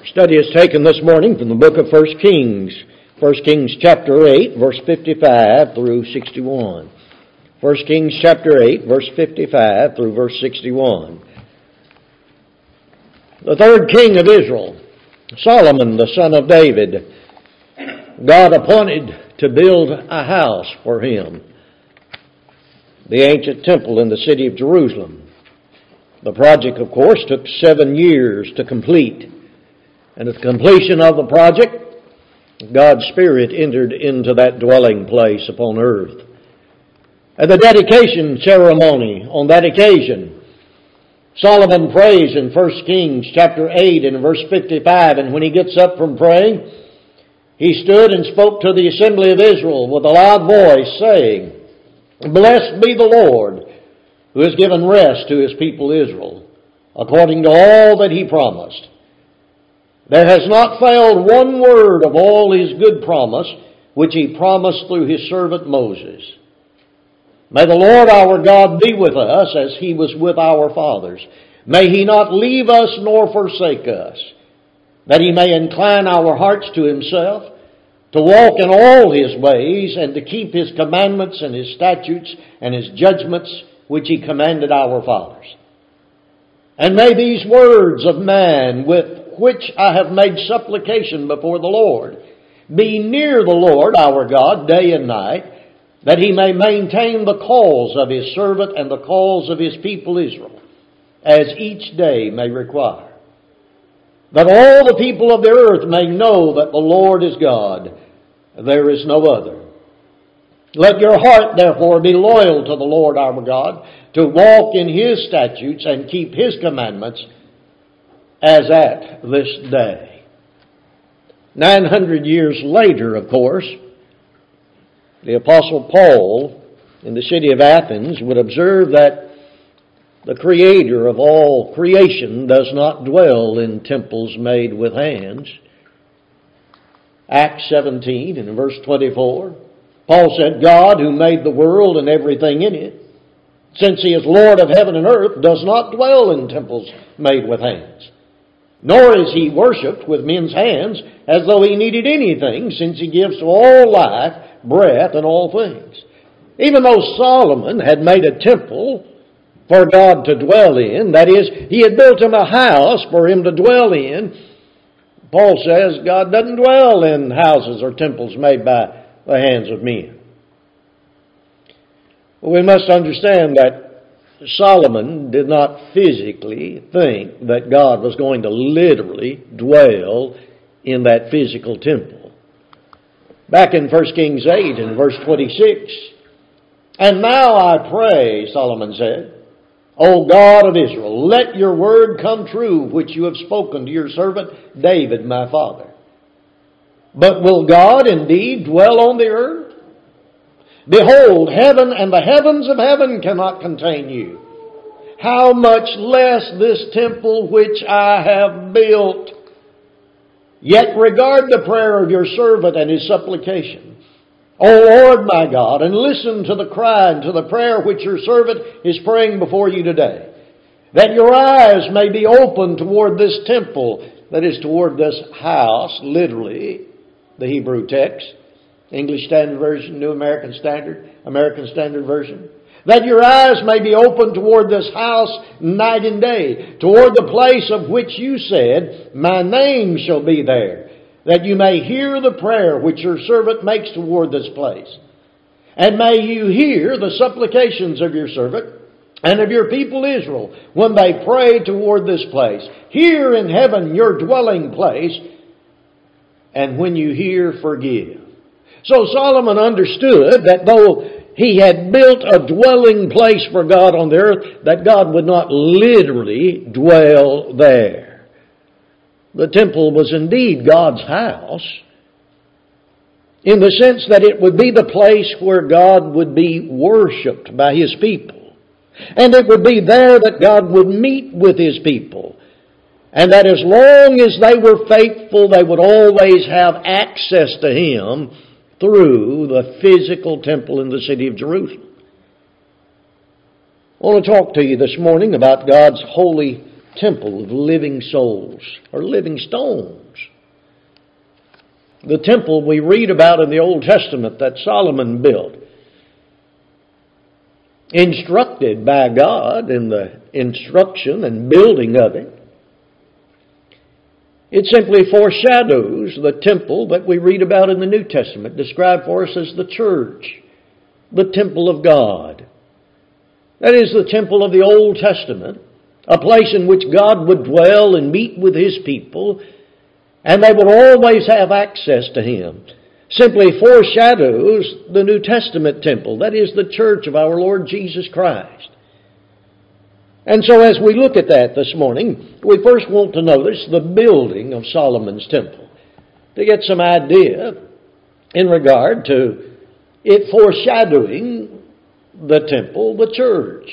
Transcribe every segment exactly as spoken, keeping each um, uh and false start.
Study is taken this morning from the book of First Kings. First Kings chapter eight, verse fifty-five through sixty-one. First Kings chapter eight, verse fifty-five through verse sixty-one. The third king of Israel, Solomon, the son of David, God appointed to build a house for him, the ancient temple in the city of Jerusalem. The project, of course, took seven years to complete. And at the completion of the project, God's Spirit entered into that dwelling place upon earth. At the dedication ceremony on that occasion, Solomon prays in First Kings chapter eight and verse fifty-five, and when he gets up from praying, he stood and spoke to the assembly of Israel with a loud voice, saying, "Blessed be the Lord, who has given rest to his people Israel, according to all that he promised. There has not failed one word of all his good promise, which he promised through his servant Moses. May the Lord our God be with us as he was with our fathers. May he not leave us nor forsake us, that he may incline our hearts to himself, to walk in all his ways, and to keep his commandments and his statutes and his judgments, which he commanded our fathers. And may these words of man with which I have made supplication before the Lord be near the Lord our God day and night, that he may maintain the cause of his servant and the cause of his people Israel, as each day may require. That all the people of the earth may know that the Lord is God, there is no other. Let your heart therefore be loyal to the Lord our God, to walk in his statutes and keep his commandments, as at this day." Nine hundred years later, of course, the Apostle Paul in the city of Athens would observe that the Creator of all creation does not dwell in temples made with hands. Acts seventeen and verse twenty-four, Paul said, "God who made the world and everything in it, since he is Lord of heaven and earth, does not dwell in temples made with hands. Nor is he worshipped with men's hands as though he needed anything, since he gives to all life, breath, and all things." Even though Solomon had made a temple for God to dwell in, that is, he had built him a house for him to dwell in, Paul says God doesn't dwell in houses or temples made by the hands of men. We must understand that Solomon did not physically think that God was going to literally dwell in that physical temple. Back in First Kings eight and verse twenty-six, "And now I pray," Solomon said, "O God of Israel, let your word come true, which you have spoken to your servant David my father. But will God indeed dwell on the earth? Behold, heaven and the heavens of heaven cannot contain you. How much less this temple which I have built? Yet regard the prayer of your servant and his supplication, O Lord my God, and listen to the cry and to the prayer which your servant is praying before you today, that your eyes may be open toward this temple," that is, toward this house, literally, the Hebrew text, English Standard Version, New American Standard, American Standard Version. "That your eyes may be open toward this house night and day, toward the place of which you said, my name shall be there, that you may hear the prayer which your servant makes toward this place. And may you hear the supplications of your servant and of your people Israel when they pray toward this place. Hear in heaven your dwelling place, and when you hear, forgive." So Solomon understood that though he had built a dwelling place for God on the earth, that God would not literally dwell there. The temple was indeed God's house, in the sense that it would be the place where God would be worshipped by his people. And it would be there that God would meet with his people. And that as long as they were faithful, they would always have access to him through the physical temple in the city of Jerusalem. I want to talk to you this morning about God's holy temple of living souls, or living stones. The temple we read about in the Old Testament that Solomon built, instructed by God in the instruction and building of it, it simply foreshadows the temple that we read about in the New Testament, described for us as the church, the temple of God. That is the temple of the Old Testament, a place in which God would dwell and meet with His people, and they would always have access to Him. Simply foreshadows the New Testament temple, that is the church of our Lord Jesus Christ. And so as we look at that this morning, we first want to notice the building of Solomon's temple, to get some idea in regard to it foreshadowing the temple, the church.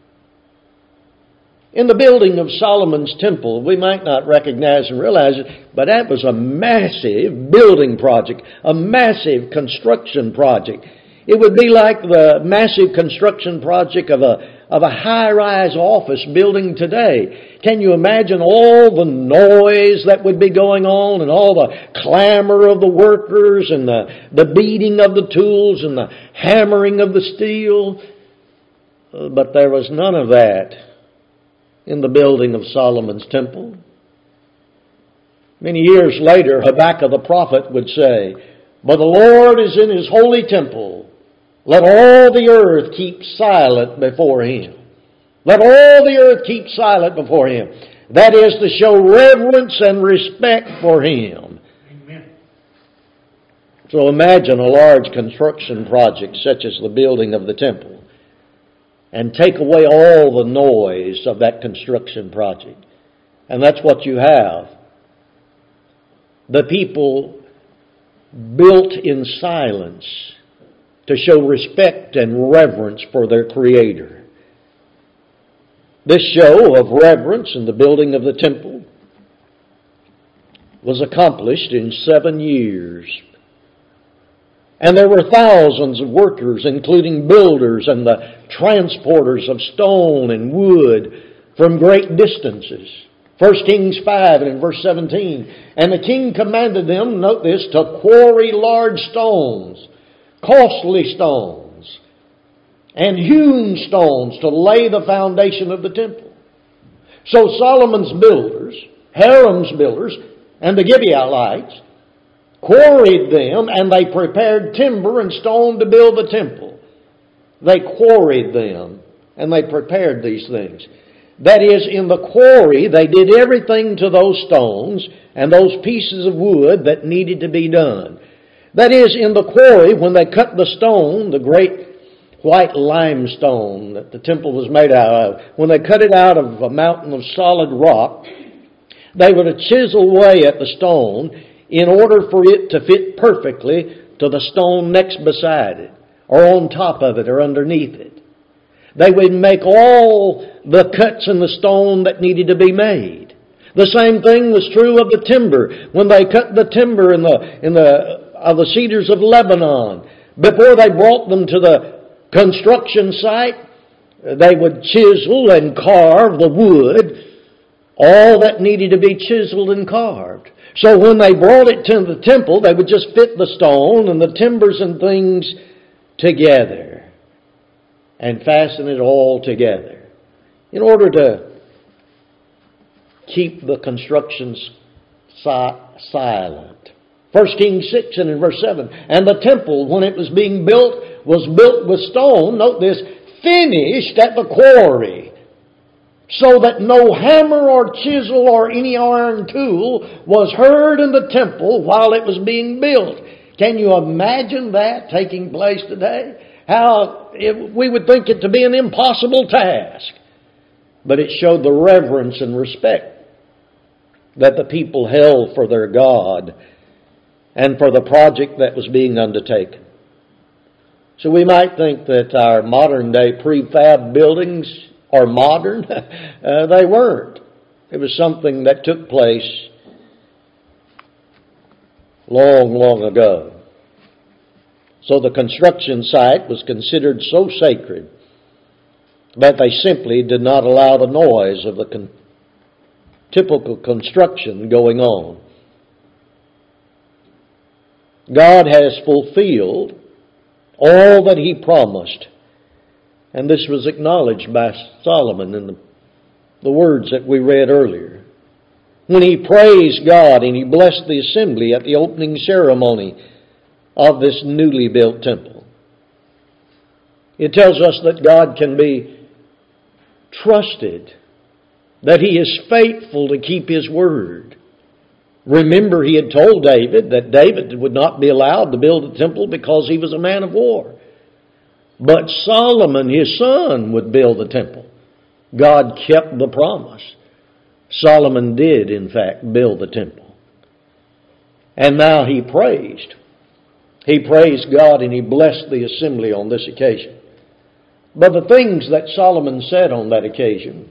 In the building of Solomon's temple, we might not recognize and realize it, but that was a massive building project, a massive construction project. It would be like the massive construction project of a of a high-rise office building today. Can you imagine all the noise that would be going on and all the clamor of the workers and the, the beating of the tools and the hammering of the steel? Uh, but there was none of that in the building of Solomon's temple. Many years later, Habakkuk the prophet would say, "But the Lord is in His holy temple. Let all the earth keep silent before Him." Let all the earth keep silent before Him. That is to show reverence and respect for Him. Amen. So imagine a large construction project such as the building of the temple, and take away all the noise of that construction project. And that's what you have. The people built in silence to show respect and reverence for their Creator. This show of reverence in the building of the temple was accomplished in seven years. And there were thousands of workers, including builders and the transporters of stone and wood from great distances. First Kings five and in verse seventeen. And the king commanded them, note this, to quarry large stones, costly stones, and hewn stones to lay the foundation of the temple. So Solomon's builders, Hiram's builders, and the Gibeonites quarried them, and they prepared timber and stone to build the temple. They quarried them, and they prepared these things. That is, in the quarry, they did everything to those stones and those pieces of wood that needed to be done. That is, in the quarry, when they cut the stone, the great white limestone that the temple was made out of, when they cut it out of a mountain of solid rock, they would chisel away at the stone in order for it to fit perfectly to the stone next beside it, or on top of it, or underneath it. They would make all the cuts in the stone that needed to be made. The same thing was true of the timber. When they cut the timber in the in the of the cedars of Lebanon, before they brought them to the construction site, they would chisel and carve the wood, all that needed to be chiseled and carved. So when they brought it to the temple, they would just fit the stone and the timbers and things together and fasten it all together in order to keep the construction si- silent. First Kings six and in verse seven. And the temple, when it was being built, was built with stone, note this, finished at the quarry, so that no hammer or chisel or any iron tool was heard in the temple while it was being built. Can you imagine that taking place today? How it, we would think it to be an impossible task. But it showed the reverence and respect that the people held for their God and for the project that was being undertaken. So we might think that our modern day prefab buildings are modern. uh, they weren't. It was something that took place long, long ago. So the construction site was considered so sacred that they simply did not allow the noise of the con- typical construction going on. God has fulfilled all that He promised. And this was acknowledged by Solomon in the, the words that we read earlier. When he praised God and he blessed the assembly at the opening ceremony of this newly built temple. It tells us that God can be trusted, that He is faithful to keep His word. Remember, He had told David that David would not be allowed to build a temple because he was a man of war. But Solomon, his son, would build the temple. God kept the promise. Solomon did, in fact, build the temple. And now he praised. He praised God and he blessed the assembly on this occasion. But the things that Solomon said on that occasion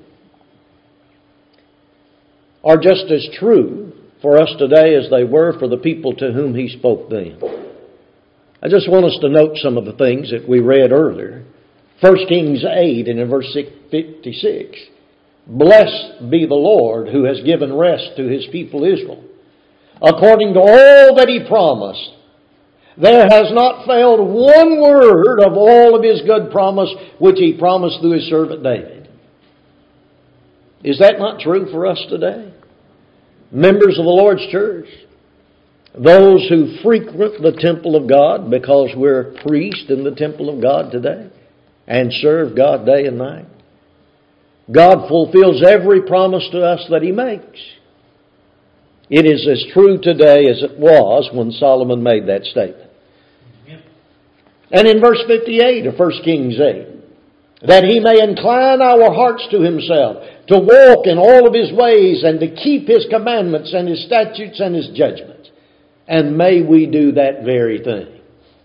are just as true for us today as they were for the people to whom he spoke then. I just want us to note some of the things that we read earlier. First Kings eight and in verse fifty-six. Blessed be the Lord who has given rest to His people Israel, according to all that He promised. There has not failed one word of all of His good promise which He promised through His servant David. Is that not true for us today? Members of the Lord's church, those who frequent the temple of God because we're priests in the temple of God today and serve God day and night. God fulfills every promise to us that He makes. It is as true today as it was when Solomon made that statement. And in verse fifty-eight of First Kings eight, that He may incline our hearts to Himself, to walk in all of His ways, and to keep His commandments and His statutes and His judgments. And may we do that very thing.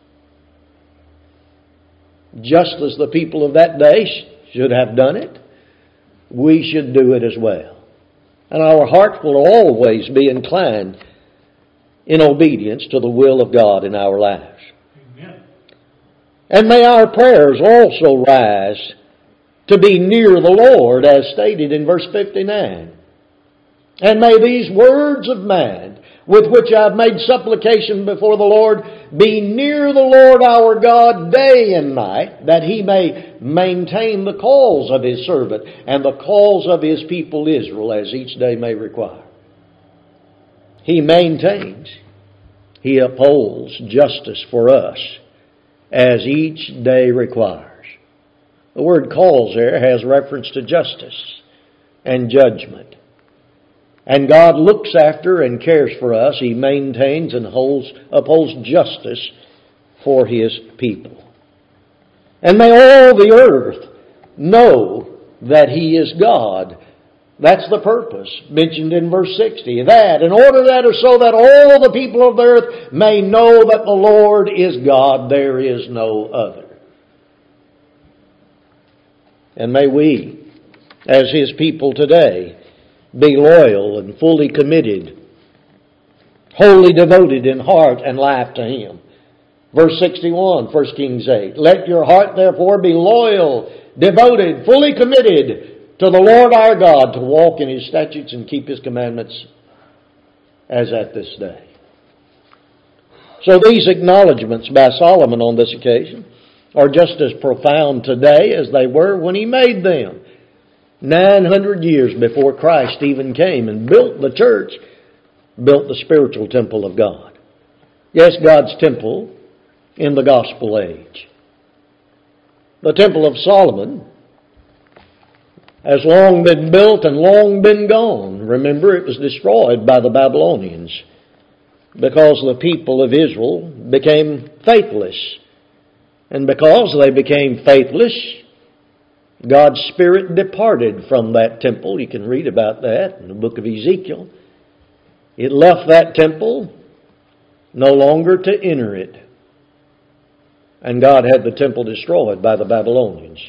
Just as the people of that day should have done it, we should do it as well. And our hearts will always be inclined in obedience to the will of God in our lives. Amen. And may our prayers also rise to be near the Lord, as stated in verse fifty-nine. And may these words of mine, with which I have made supplication before the Lord, be near the Lord our God day and night, that He may maintain the cause of His servant and the cause of His people Israel, as each day may require. He maintains, He upholds justice for us, as each day requires. The word cause there has reference to justice and judgment. And God looks after and cares for us. He maintains and holds, upholds justice for His people. And may all the earth know that He is God. That's the purpose mentioned in verse sixty. That, in order that or so that all the people of the earth may know that the Lord is God, there is no other. And may we, as His people today, be loyal and fully committed, wholly devoted in heart and life to Him. Verse sixty-one, First Kings eight. Let your heart therefore be loyal, devoted, fully committed to the Lord our God, to walk in His statutes and keep His commandments as at this day. So these acknowledgments by Solomon on this occasion are just as profound today as they were when he made them. nine hundred years before Christ even came and built the church, built the spiritual temple of God. Yes, God's temple in the gospel age. The temple of Solomon has long been built and long been gone. Remember, it was destroyed by the Babylonians because the people of Israel became faithless. And because they became faithless, God's Spirit departed from that temple. You can read about that in the book of Ezekiel. It left that temple, no longer to enter it. And God had the temple destroyed by the Babylonians.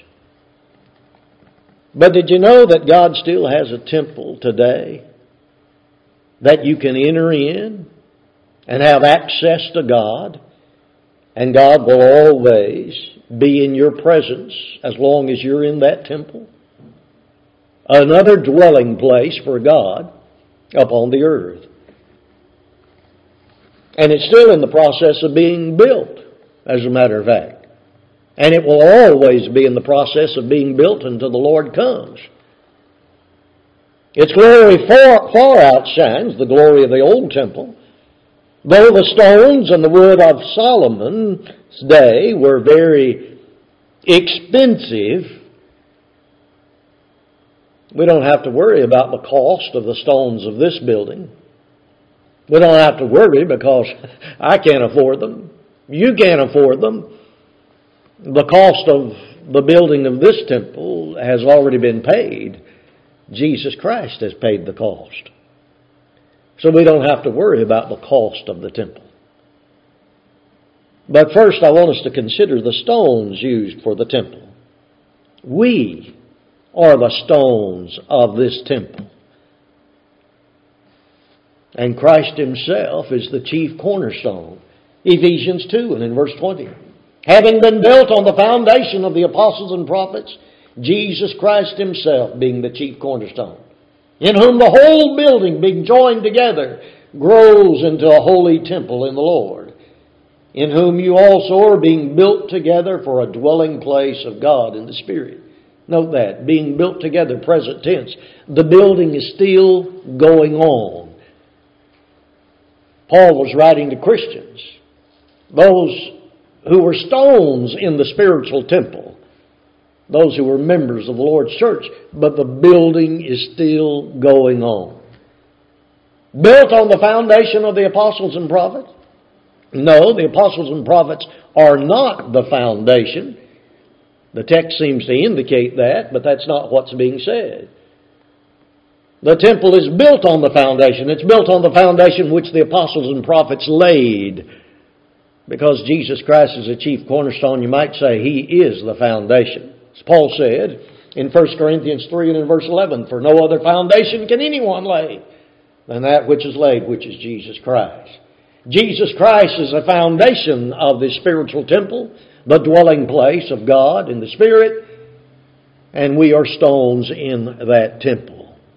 But did you know that God still has a temple today that you can enter in and have access to God? And God will always be in your presence as long as you're in that temple. another dwelling place for God upon the earth. And it's still in the process of being built, as a matter of fact. And it will always be in the process of being built until the Lord comes. Its glory far, far outshines the glory of the old temple. Though the stones and the wood of Solomon's day were very expensive, we don't have to worry about the cost of the stones of this building. We don't have to worry because I can't afford them. You can't afford them. The cost of the building of this temple has already been paid. Jesus Christ has paid the cost. So we don't have to worry about the cost of the temple. But first I want us to consider the stones used for the temple. We are the stones of this temple. And Christ Himself is the chief cornerstone. Ephesians two and in verse twenty. Having been built on the foundation of the apostles and prophets, Jesus Christ Himself being the chief cornerstone, in whom the whole building being joined together grows into a holy temple in the Lord, in whom you also are being built together for a dwelling place of God in the Spirit. Note that, being built together, present tense. The building is still going on. Paul was writing to Christians, those who were stones in the spiritual temple, those who were members of the Lord's church, but the building is still going on. Built on the foundation of the apostles and prophets? No, the apostles and prophets are not the foundation. The text seems to indicate that, but that's not what's being said. The temple is built on the foundation. It's built on the foundation which the apostles and prophets laid. Because Jesus Christ is the chief cornerstone, you might say He is the foundation. As Paul said in First Corinthians three and in verse eleven, for no other foundation can anyone lay than that which is laid, which is Jesus Christ. Jesus Christ is the foundation of the spiritual temple, the dwelling place of God in the Spirit, and we are stones in that temple.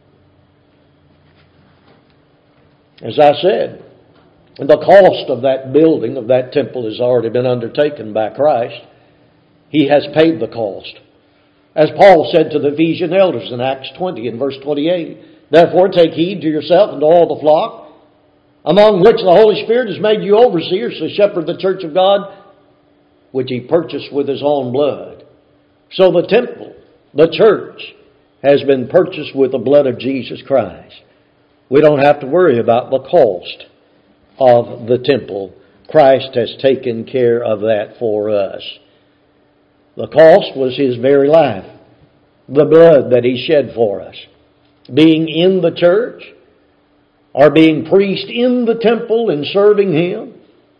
As I said, the cost of that building, of that temple, has already been undertaken by Christ. He has paid the cost. As Paul said to the Ephesian elders in Acts twenty and verse twenty-eight, therefore take heed to yourself and to all the flock, among which the Holy Spirit has made you overseers to shepherd the church of God, which He purchased with His own blood. So the temple, the church, has been purchased with the blood of Jesus Christ. We don't have to worry about the cost of the temple. Christ has taken care of that for us. The cost was His very life, the blood that He shed for us. Being in the church, or being priest in the temple and serving Him,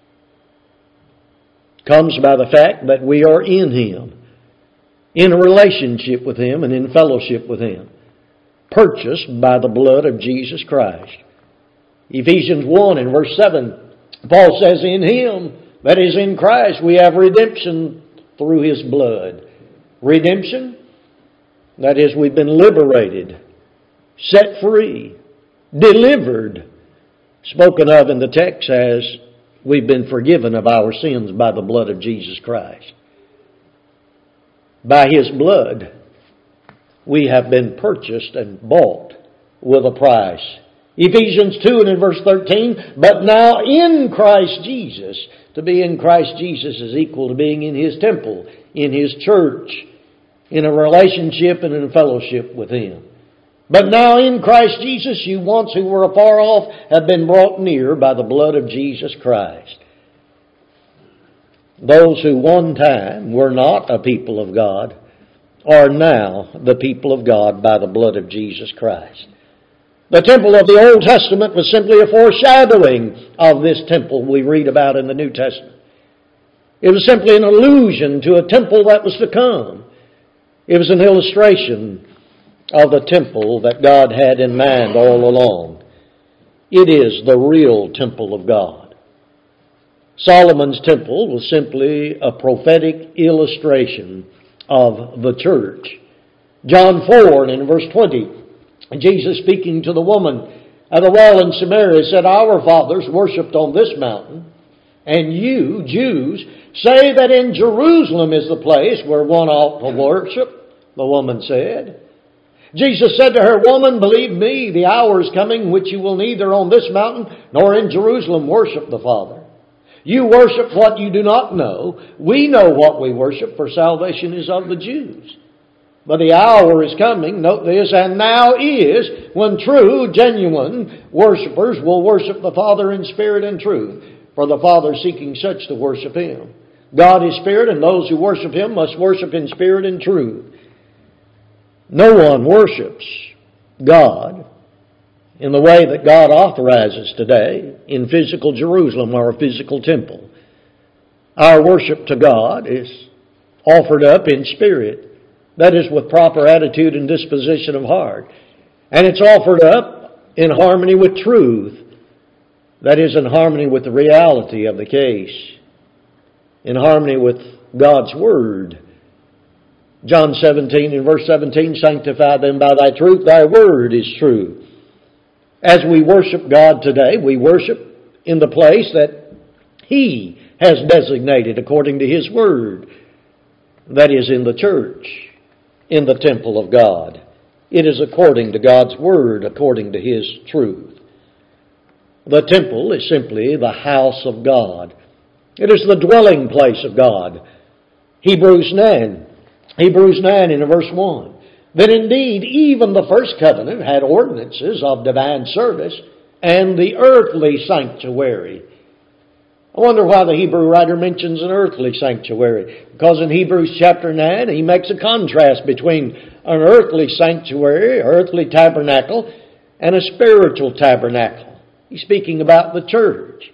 comes by the fact that we are in Him, in a relationship with Him and in fellowship with Him, purchased by the blood of Jesus Christ. Ephesians one and verse seven, Paul says, in Him, that is in Christ, we have redemption through His blood. Redemption, that is, we've been liberated, set free, delivered, spoken of in the text as we've been forgiven of our sins by the blood of Jesus Christ. By His blood, we have been purchased and bought with a price. Ephesians two and in verse thirteen, but now in Christ Jesus. To be in Christ Jesus is equal to being in His temple, in His church, in a relationship and in fellowship with Him. But now in Christ Jesus, you once who were afar off have been brought near by the blood of Jesus Christ. Those who one time were not a people of God are now the people of God by the blood of Jesus Christ. The temple of the Old Testament was simply a foreshadowing of this temple we read about in the New Testament. It was simply an allusion to a temple that was to come. It was an illustration of the temple that God had in mind all along. It is the real temple of God. Solomon's temple was simply a prophetic illustration of the church John four and in verse twenty, Jesus speaking to the woman at the well in Samaria said, "Our fathers worshipped on this mountain, and you, Jews, say that in Jerusalem is the place where one ought to worship," the woman said. Jesus said to her, "Woman, believe me, the hour is coming which you will neither on this mountain nor in Jerusalem worship the Father. You worship what you do not know. We know what we worship, for salvation is of the Jews. But the hour is coming," note this, "and now is, when true, genuine worshipers will worship the Father in spirit and truth, for the Father is seeking such to worship Him. God is spirit, and those who worship Him must worship in spirit and truth." No one worships God in the way that God authorizes today in physical Jerusalem or a physical temple. Our worship to God is offered up in spirit. That is, with proper attitude and disposition of heart. And it's offered up in harmony with truth. That is, in harmony with the reality of the case. In harmony with God's Word. John seventeen and verse seventeen, "Sanctify them by thy truth, thy word is true." As we worship God today, we worship in the place that He has designated according to His Word. That is, in the church, in the temple of God. It is according to God's Word, according to His truth. The temple is simply the house of God. It is the dwelling place of God. Hebrews nine. Hebrews nine in verse one. "That indeed even the first covenant had ordinances of divine service and the earthly sanctuary." I wonder why the Hebrew writer mentions an earthly sanctuary. Because in Hebrews chapter nine, he makes a contrast between an earthly sanctuary, earthly tabernacle, and a spiritual tabernacle. He's speaking about the church.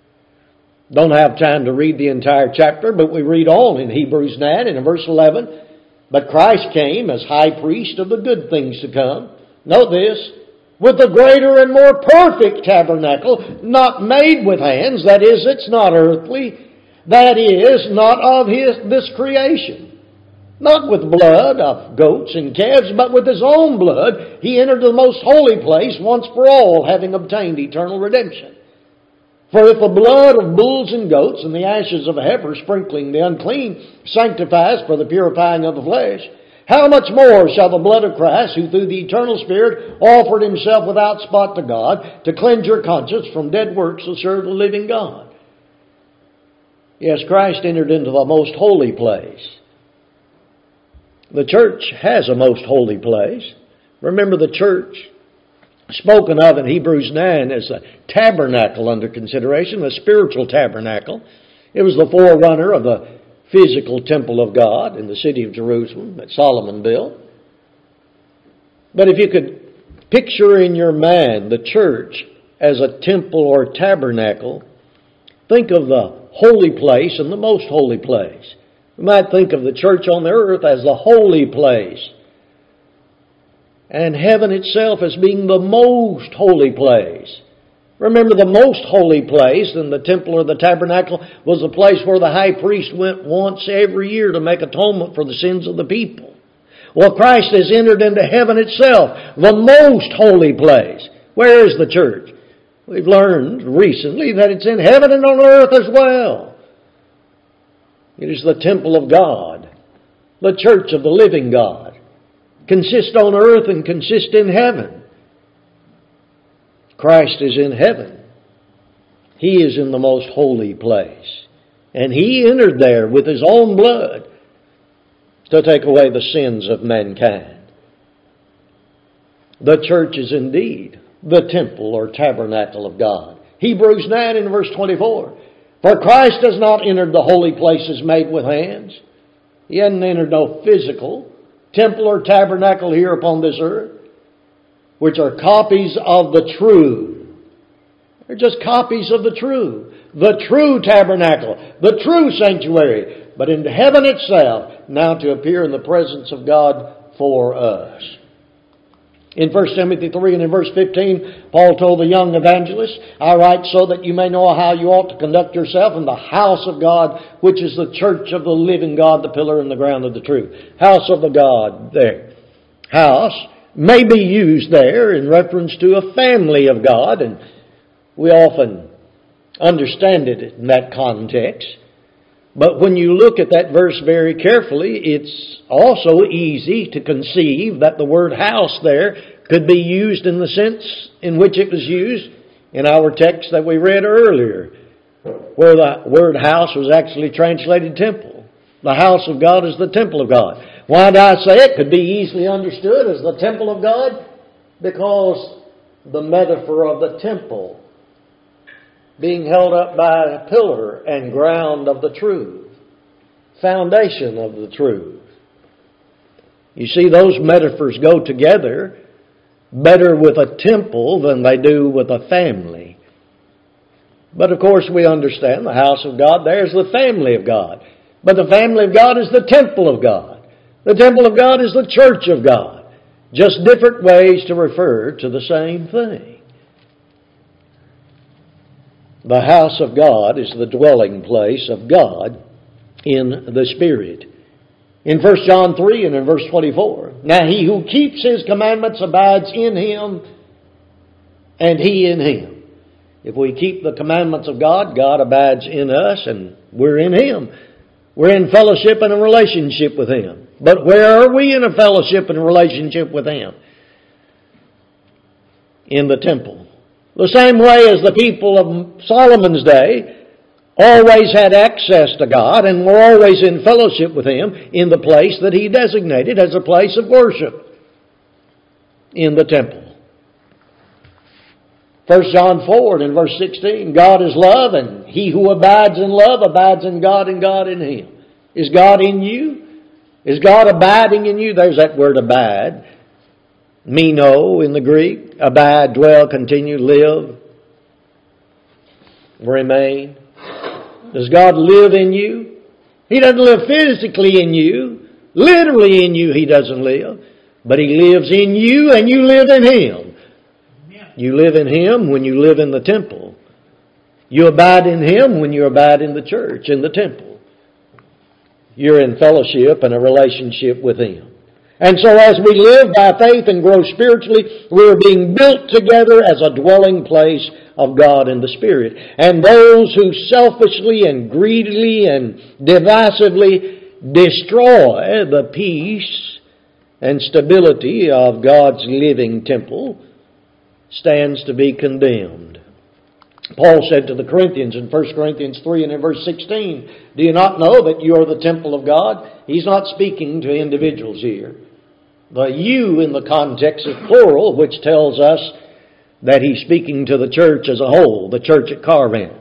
Don't have time to read the entire chapter, but we read on in Hebrews nine and in verse eleven. "But Christ came as high priest of the good things to come." Note this. "With a greater and more perfect tabernacle, not made with hands," that is, it's not earthly, "that is, not of his this creation. Not with blood of goats and calves, but with His own blood, He entered the most holy place once for all, having obtained eternal redemption. For if the blood of bulls and goats and the ashes of a heifer sprinkling the unclean sanctifies for the purifying of the flesh, how much more shall the blood of Christ, who through the eternal Spirit offered Himself without spot to God, to cleanse your conscience from dead works to serve the living God?" Yes, Christ entered into the most holy place. The church has a most holy place. Remember, the church spoken of in Hebrews nine as a tabernacle under consideration, a spiritual tabernacle. It was the forerunner of the physical temple of God in the city of Jerusalem that Solomon built. But if you could picture in your mind the church as a temple or tabernacle, think of the holy place and the most holy place. You might think of the church on the earth as the holy place, and heaven itself as being the most holy place. Remember, the most holy place in the temple or the tabernacle was the place where the high priest went once every year to make atonement for the sins of the people. Well, Christ has entered into heaven itself, the most holy place. Where is the church? We've learned recently that it's in heaven and on earth as well. It is the temple of God, the church of the living God. Consist on earth and consist in heaven. Christ is in heaven. He is in the most holy place. And He entered there with His own blood to take away the sins of mankind. The church is indeed the temple or tabernacle of God. Hebrews nine and verse twenty-four. "For Christ has not entered the holy places made with hands." He hadn't entered no physical temple or tabernacle here upon this earth, which are copies of the true. They're just copies of the true. The true tabernacle, the true sanctuary, but in heaven itself, now to appear in the presence of God for us. In First Timothy three and in verse fifteen, Paul told the young evangelist, "I write so that you may know how you ought to conduct yourself in the house of God, which is the church of the living God, the pillar and the ground of the truth." House of the God there. house may be used there in reference to a family of God, and we often understand it in that context. But when you look at that verse very carefully, it's also easy to conceive that the word house there could be used in the sense in which it was used in our text that we read earlier, where the word house was actually translated temple. The house of God is the temple of God. Why do I say it could be easily understood as the temple of God? Because the metaphor of the temple being held up by a pillar and ground of the truth, foundation of the truth. You see, those metaphors go together better with a temple than they do with a family. But of course we understand the house of God, there's the family of God. But the family of God is the temple of God. The temple of God is the church of God. Just different ways to refer to the same thing. The house of God is the dwelling place of God in the Spirit. In First John three and in verse twenty-four, now he who keeps His commandments abides in Him, and He in him. If we keep the commandments of God, God abides in us, and we're in Him. We're in fellowship and a relationship with Him. But where are we in a fellowship and a relationship with Him? In the temple. The same way as the people of Solomon's day always had access to God and were always in fellowship with Him in the place that He designated as a place of worship, in the temple. First John four and verse sixteen, God is love, and he who abides in love abides in God and God in him. Is God in you? Is God abiding in you? There's that word abide. Meno in the Greek. Abide, dwell, continue, live, remain. Does God live in you? He doesn't live physically in you. Literally in you He doesn't live. But He lives in you and you live in Him. You live in Him when you live in the temple. You abide in Him when you abide in the church, in the temple. You're in fellowship and a relationship with Him. And so as we live by faith and grow spiritually, we're being built together as a dwelling place of God in the Spirit. And those who selfishly and greedily and divisively destroy the peace and stability of God's living temple stands to be condemned. Paul said to the Corinthians in First Corinthians three and in verse sixteen, do you not know that you are the temple of God? He's not speaking to individuals here. The you in the context is plural, which tells us that he's speaking to the church as a whole, the church at Corinth.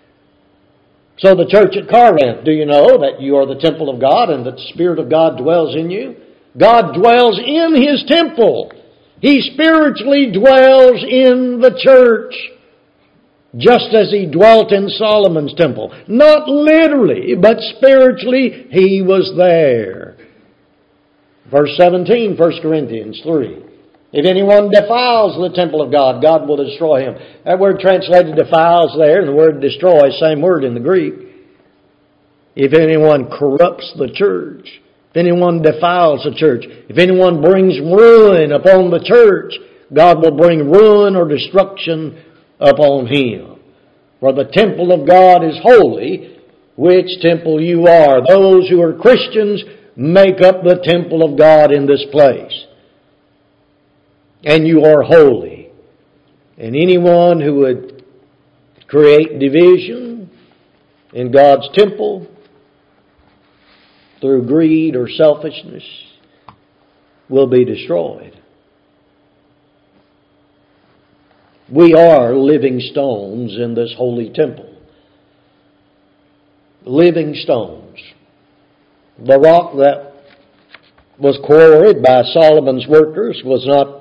So the church at Corinth, do you know that you are the temple of God and that the Spirit of God dwells in you? God dwells in His temple. He spiritually dwells in the church, just as He dwelt in Solomon's temple. Not literally, but spiritually He was there. Verse seventeen, First Corinthians three. If anyone defiles the temple of God, God will destroy him. That word translated defiles there, and the word destroy, same word in the Greek. If anyone corrupts the church, if anyone defiles the church, if anyone brings ruin upon the church, God will bring ruin or destruction upon him. For the temple of God is holy, which temple you are. Those who are Christians make up the temple of God in this place. And you are holy. And anyone who would create division in God's temple through greed or selfishness will be destroyed. We are living stones in this holy temple. Living stones. The rock that was quarried by Solomon's workers was not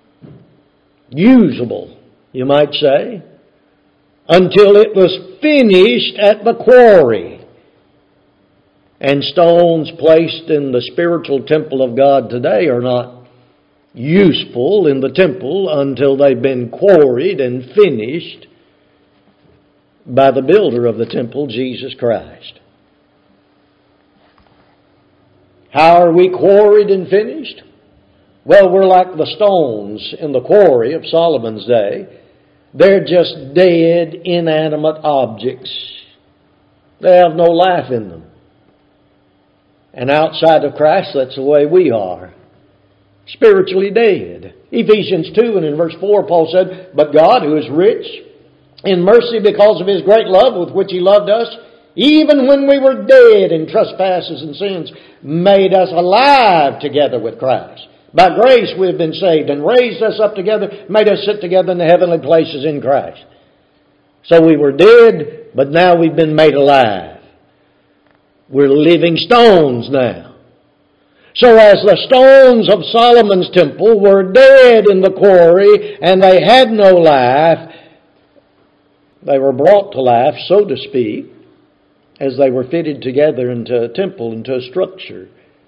usable, you might say, until it was finished at the quarry. And stones placed in the spiritual temple of God today are not useful in the temple until they've been quarried and finished by the builder of the temple, Jesus Christ. How are we quarried and finished? Well, we're like the stones in the quarry of Solomon's day. They're just dead, inanimate objects. They have no life in them. And outside of Christ, that's the way we are. Spiritually dead. Ephesians two and in verse four, Paul said, "But God, who is rich in mercy because of His great love with which He loved us, even when we were dead in trespasses and sins, made us alive together with Christ. By grace we have been saved, and raised us up together, made us sit together in the heavenly places in Christ." So we were dead, but now we've been made alive. We're living stones now. So as the stones of Solomon's temple were dead in the quarry, and they had no life, they were brought to life, so to speak, as they were fitted together into a temple, into a structure.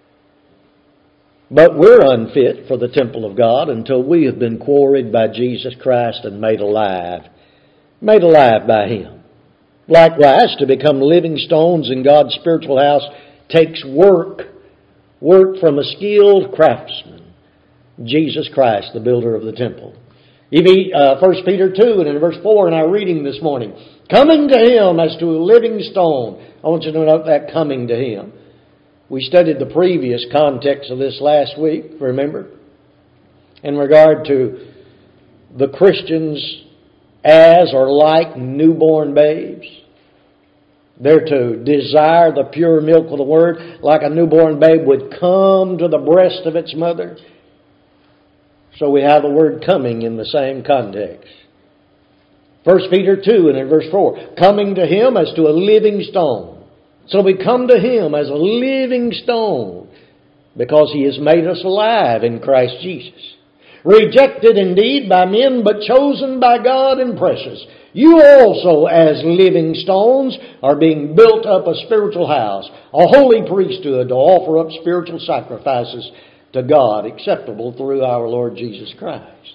But we're unfit for the temple of God until we have been quarried by Jesus Christ and made alive. Made alive by Him. Likewise, to become living stones in God's spiritual house takes work. Work from a skilled craftsman. Jesus Christ, the builder of the temple. First Peter two and in verse four in our reading this morning. Coming to Him as to a living stone. I want you to note that, coming to Him. We studied the previous context of this last week, remember? In regard to the Christians as or like newborn babes. They're to desire the pure milk of the Word like a newborn babe would come to the breast of its mother. So we have the word coming in the same context. First Peter two and in verse four. Coming to Him as to a living stone. So we come to Him as a living stone because He has made us alive in Christ Jesus. Rejected indeed by men, but chosen by God and precious. You also, as living stones, are being built up a spiritual house, a holy priesthood to offer up spiritual sacrifices to God, acceptable through our Lord Jesus Christ.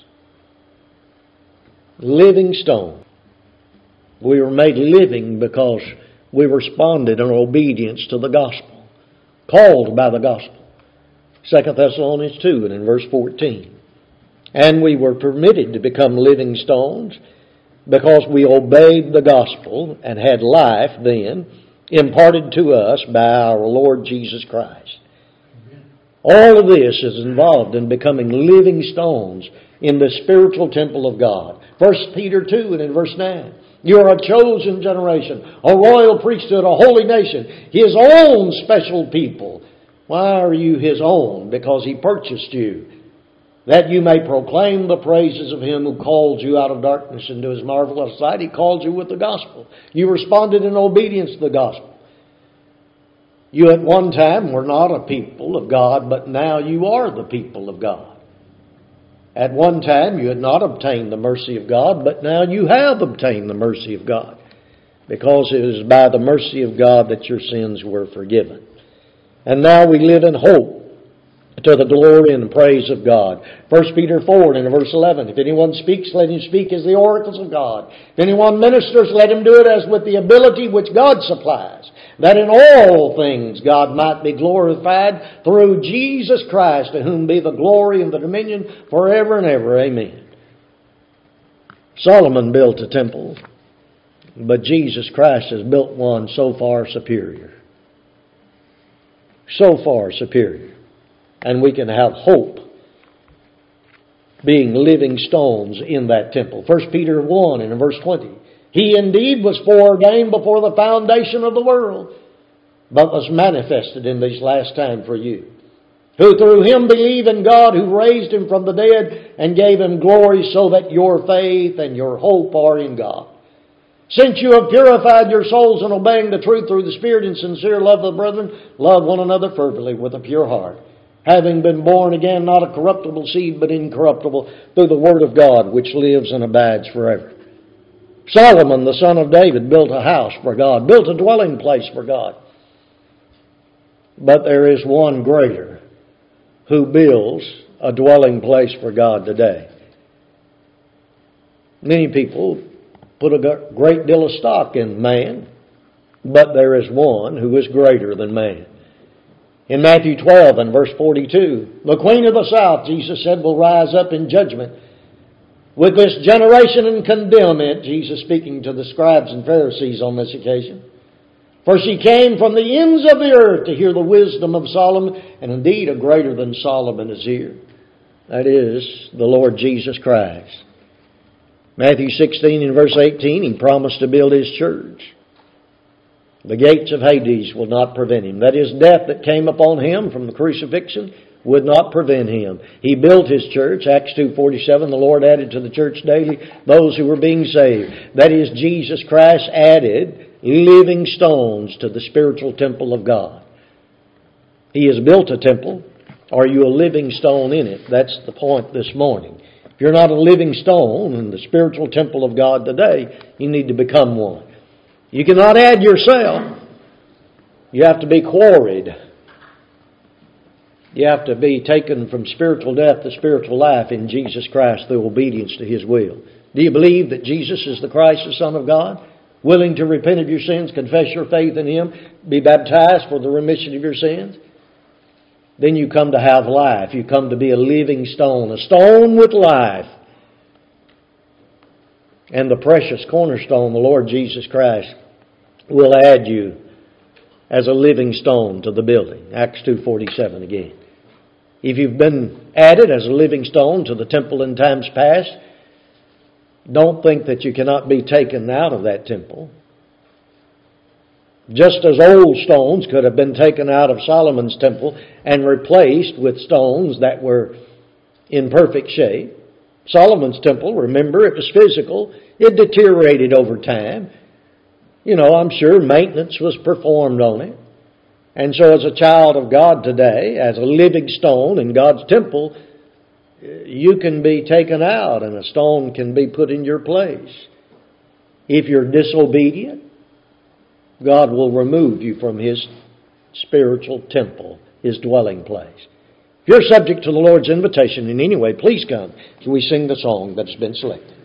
Living stone. We were made living because we responded in obedience to the gospel, called by the gospel. Second Thessalonians two and in verse fourteen. And we were permitted to become living stones because we obeyed the gospel and had life then imparted to us by our Lord Jesus Christ. All of this is involved in becoming living stones in the spiritual temple of God. First Peter two and in verse nine. You are a chosen generation, a royal priesthood, a holy nation, His own special people. Why are you His own? Because He purchased you, that you may proclaim the praises of Him who called you out of darkness into His marvelous light. He called you with the gospel. You responded in obedience to the gospel. You at one time were not a people of God, but now you are the people of God. At one time you had not obtained the mercy of God, but now you have obtained the mercy of God, because it is by the mercy of God that your sins were forgiven. And now we live in hope to the glory and praise of God. First Peter four and in verse eleven. If anyone speaks, let him speak as the oracles of God. If anyone ministers, let him do it as with the ability which God supplies, that in all things God might be glorified through Jesus Christ, to whom be the glory and the dominion forever and ever. Amen. Solomon built a temple, but Jesus Christ has built one so far superior. So far superior. And we can have hope being living stones in that temple. First Peter one and in verse twenty. He indeed was foreordained before the foundation of the world, but was manifested in these last times for you, who through Him believe in God, who raised Him from the dead and gave Him glory, so that your faith and your hope are in God. Since you have purified your souls in obeying the truth through the Spirit and sincere love of the brethren, love one another fervently with a pure heart, having been born again, not a corruptible seed, but incorruptible, through the Word of God, which lives and abides forever. Solomon, the son of David, built a house for God, built a dwelling place for God. But there is one greater who builds a dwelling place for God today. Many people put a great deal of stock in man, but there is one who is greater than man. In Matthew twelve and verse forty-two, the queen of the south, Jesus said, will rise up in judgment with this generation and condemn it. Jesus speaking to the scribes and Pharisees on this occasion. For she came from the ends of the earth to hear the wisdom of Solomon, and indeed a greater than Solomon is here. That is, the Lord Jesus Christ. Matthew sixteen and verse eighteen, He promised to build His church. The gates of Hades will not prevent Him. That is, death that came upon Him from the crucifixion would not prevent Him. He built His church. Acts two forty-seven, the Lord added to the church daily those who were being saved. That is, Jesus Christ added living stones to the spiritual temple of God. He has built a temple. Are you a living stone in it? That's the point this morning. If you're not a living stone in the spiritual temple of God today, you need to become one. You cannot add yourself. You have to be quarried. You have to be taken from spiritual death to spiritual life in Jesus Christ through obedience to His will. Do you believe that Jesus is the Christ, the Son of God? Willing to repent of your sins, confess your faith in Him, be baptized for the remission of your sins? Then you come to have life. You come to be a living stone, a stone with life. And the precious cornerstone, the Lord Jesus Christ, will add you as a living stone to the building. Acts two forty-seven again. If you've been added as a living stone to the temple in times past, don't think that you cannot be taken out of that temple. Just as old stones could have been taken out of Solomon's temple and replaced with stones that were in perfect shape. Solomon's temple, remember, it was physical. It deteriorated over time. You know, I'm sure maintenance was performed on it. And so as a child of God today, as a living stone in God's temple, you can be taken out and a stone can be put in your place. If you're disobedient, God will remove you from His spiritual temple, His dwelling place. If you're subject to the Lord's invitation in any way, please come as we sing the song that has been selected.